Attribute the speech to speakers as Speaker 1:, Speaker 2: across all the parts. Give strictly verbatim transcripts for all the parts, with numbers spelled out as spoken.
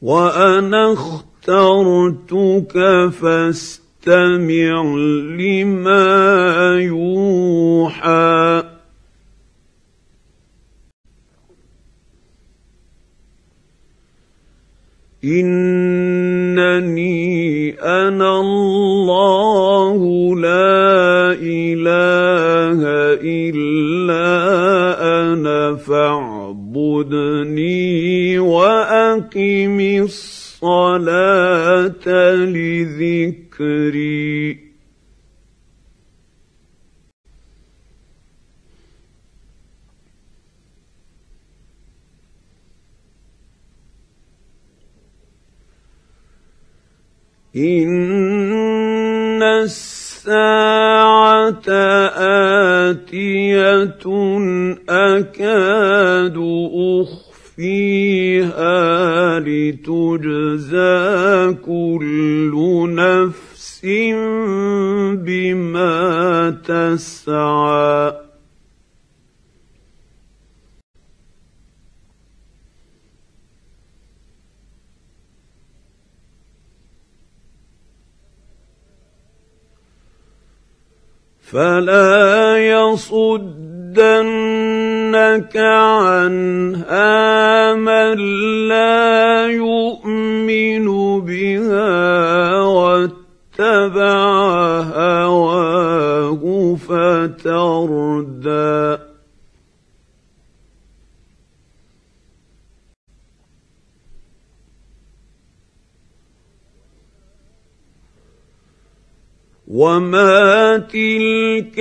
Speaker 1: وأنا اخترتك فاستمع لما يوحى إنني أنا الله لا إله إلا أنا فاعبدني وأقم الصلاة لذكري إن الساعة آتية أكاد أخفيها لتجزى كل نفس بما تسعى فلا يصدنك عنها من لا يؤمن بها واتبع هواه فتردى وما تلك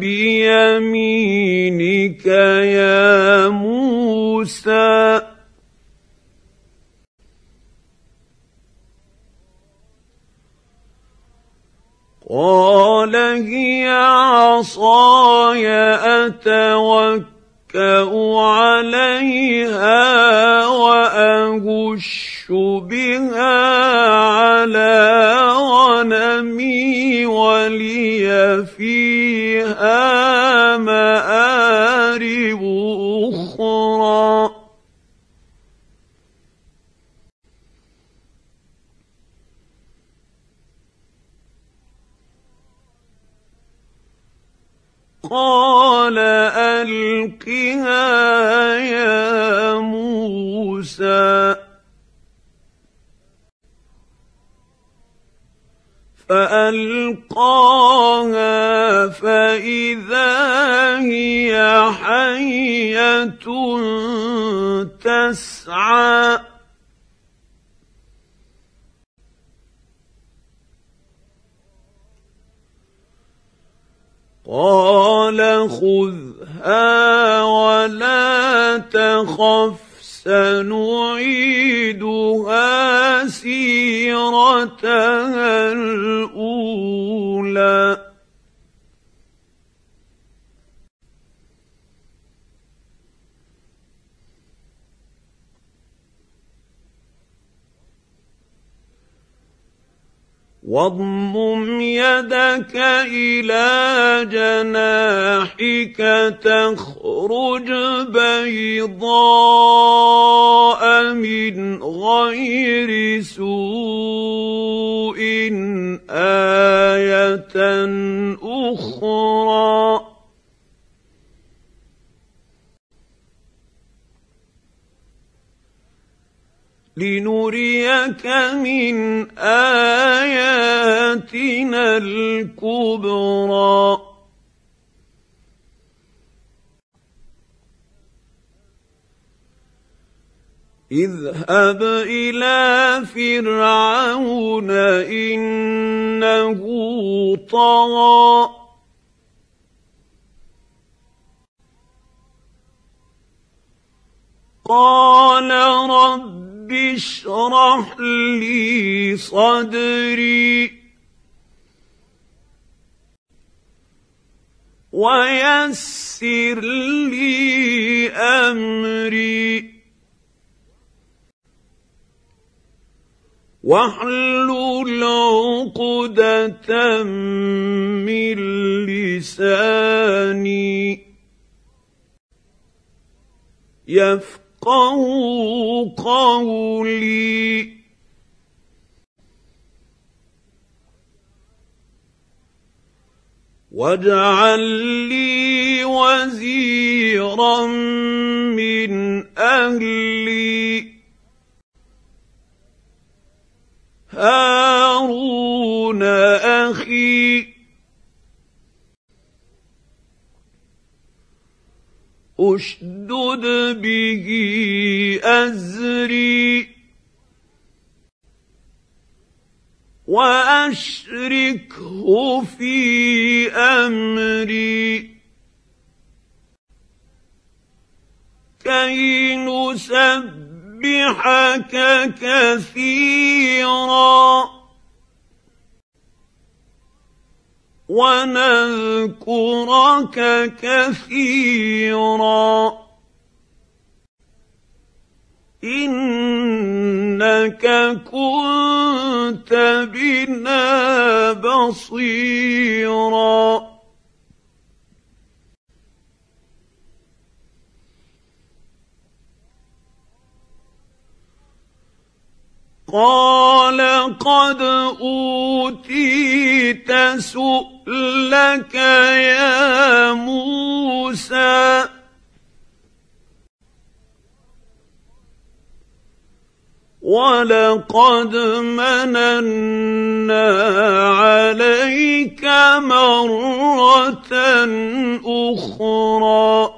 Speaker 1: بيمينك يا موسى قال هي عصاي أتوكأ عليها وأهش بها على غنمي ولي فيها مآرب أخرى قال ألقها يا موسى فألقاها فإذا هي حية تسعى قال خذها ولا تخف سنعيدها سيرتها الأولى واضمم يدك إلى جناحك تخرج بيضاء من غير سوء آية أخرى لنريك من آياتنا الكبرى اذهب إلى فرعون إنه طغى قال رب اشرح لي صدري ويسر لي أمري واحلل عقدة من لساني يفقهوا قولي واجعل لي وزيرا من أهلي هارون أخي أشدد به أزري وأشركه في أمري كي نسبحك كثيرا ونذكرك كثيرا إنك كنت بنا بصيرا قال قد أوتيت سؤلك يا موسى ولقد مننا عليك مرة أخرى